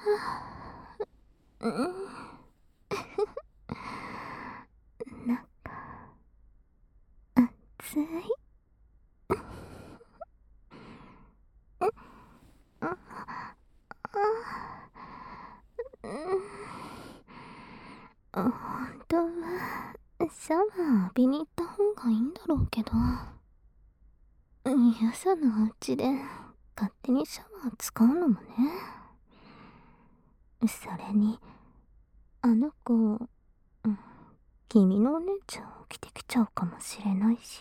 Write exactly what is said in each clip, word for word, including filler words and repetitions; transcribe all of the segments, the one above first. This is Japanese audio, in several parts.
うん。なんか熱い。本当はシャワー浴びに行った方がいいんだろうけど、よそのお家で勝手にシャワー使うのもね。それにあの子、うん、君のお姉ちゃんを着てきちゃうかもしれないし、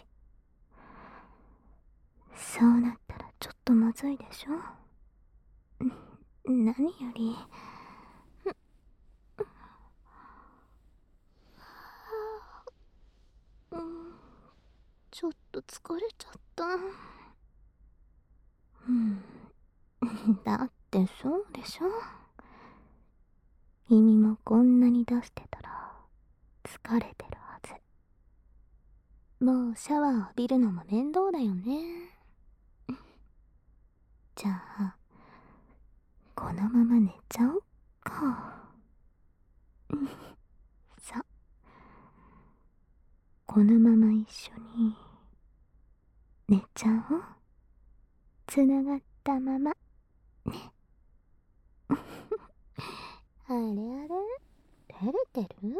そうなったらちょっとまずいでしょ。何よりうん、ちょっと疲れちゃった。うんだってそうでしょ。君もこんなに出してたら疲れてるはず。もうシャワー浴びるのも面倒だよね。じゃあこのまま寝ちゃおっか。さ、このまま一緒に寝ちゃおう。つながったままね。あれあれ、照れてる？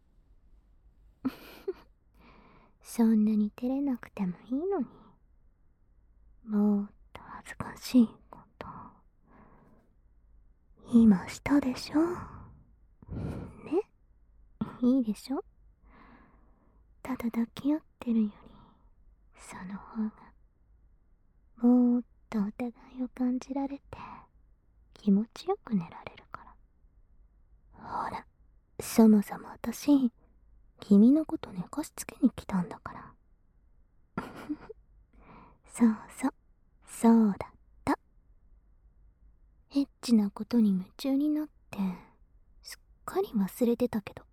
そんなに照れなくてもいいのに。もっと恥ずかしいこと今したでしょ。ね、いいでしょ。ただ抱き合ってるよりその方がもっとお互いを感じられて気持ちよく寝られるから。ほら、そもそも私君のこと寝かしつけに来たんだから。そうそう、そうだった。エッチなことに夢中になってすっかり忘れてたけど、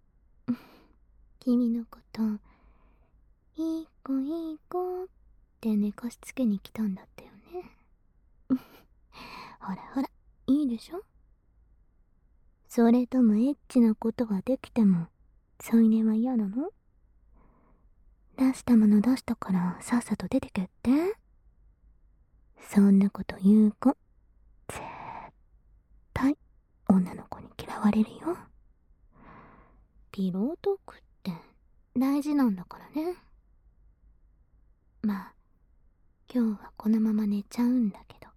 君のこといい子いい子って寝かしつけに来たんだったよね。ほらほら、いいでしょ。それともエッチなことができても添い寝は嫌なの？出したもの出したからさっさと出てけって。そんなこと言う子絶対女の子に嫌われるよ。ピロートークって大事なんだからね。まあ今日はこのまま寝ちゃうんだけど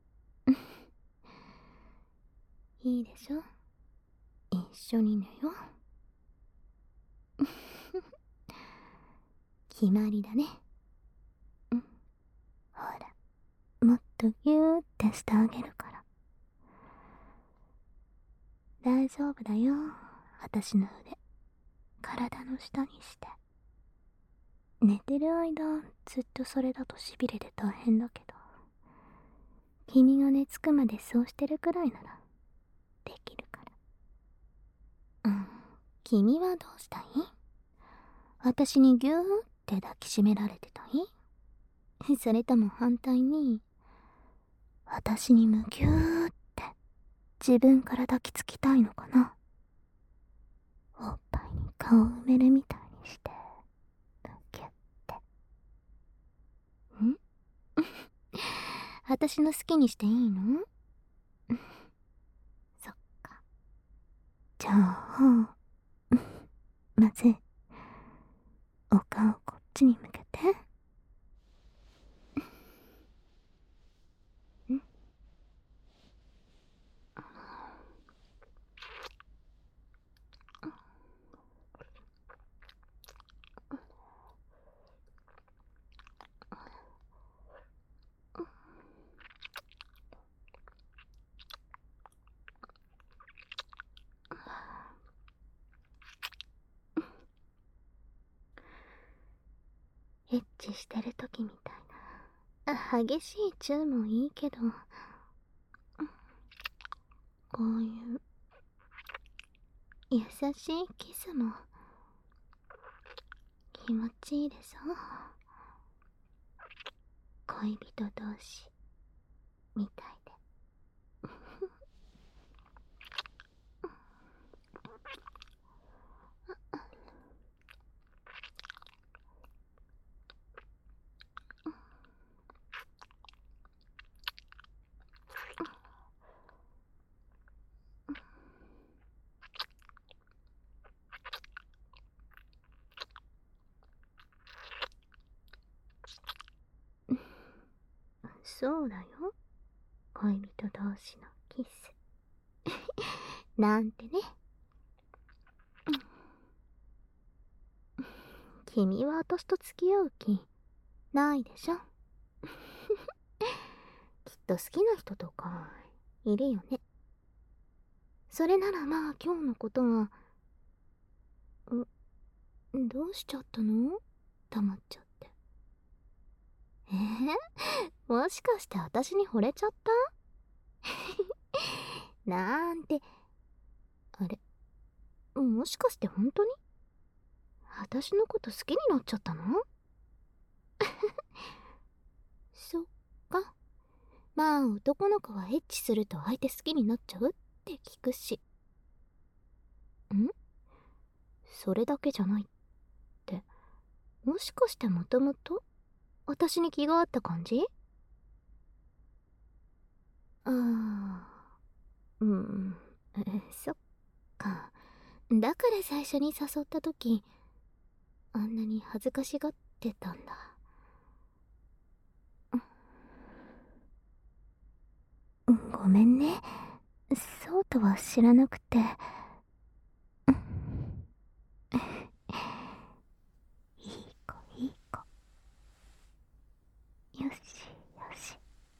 いいでしょ。一緒に寝よう。決まりだね。うん、ほら、もっとギューってしてあげるから。大丈夫だよ。私の腕体の下にして。寝てる間ずっとそれだとしびれて大変だけど、君が寝つくまでそうしてるくらいならできるから。うん、君はどうしたい？私にギューって抱きしめられてたい？それとも反対に私にむぎゅーって自分から抱きつきたいのかな。おっぱいに顔を埋めるみたいにしてむぎゅって。ん私の好きにしていいの？そっか。じゃあまずお顔こっちに向けて。んエッチしてる時みたいな激しいチューもいいけど、こういう優しいキスも気持ちいいでしょ。恋人同士みたいで。 そうだよ。恋人同士のキス。なんてね。君は私と付き合う気ないでしょ。きっと好きな人とかいるよね。それならまあ今日のことは。ん、どうしちゃったの？黙っちゃって。えー、もしかして私に惚れちゃった？なんて。あれ、もしかして本当に私のこと好きになっちゃったの？そっか。まあ男の子はエッチすると相手好きになっちゃうって聞くし。ん？それだけじゃないって、もしかしてもともと私に気があった感じ？ああ、うん、え、そっか。だから最初に誘った時あんなに恥ずかしがってたんだ。ごめんね、そうとは知らなくて。いい子いい子。よしよし。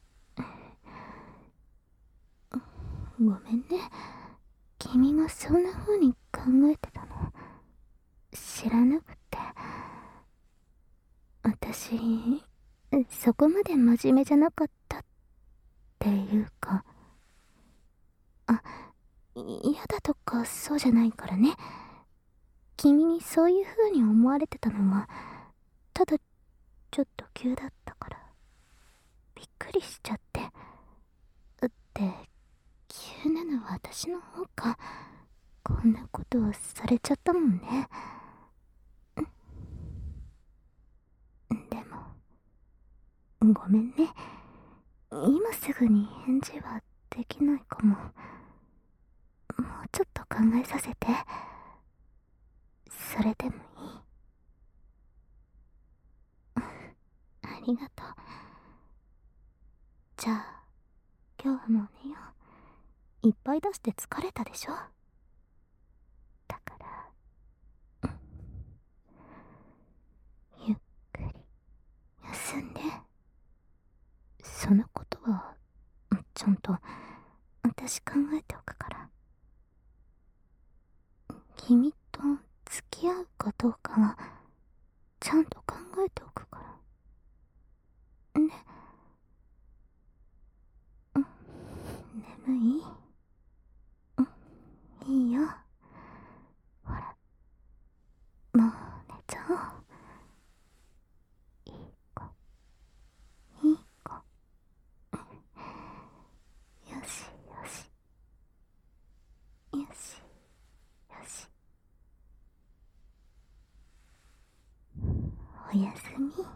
ごめんね、君がそんな風に考えてたの知らなくて。私そこまで真面目じゃなかったっていうか、あ、嫌だとかそうじゃないからね。君にそういう風に思われてたのはただちょっと急だったからびっくりしちゃって。って急なのは私の方か。こんなことをされちゃったもんね。でもごめんね、今すぐに返事はできないかも。もうちょっと考えさせて。それでもいい？ありがとう。じゃあ今日はもう寝よう。いっぱい出して疲れたでしょ。だからゆっくり休んで。そのことはちゃんと私考えておくから。君と付き合うかどうかはちゃんと考えておくからね。うん、眠い？うん、いいよ。ほら、もう寝ちゃおう。いい子いい子。よしよしよしよし。おやすみ。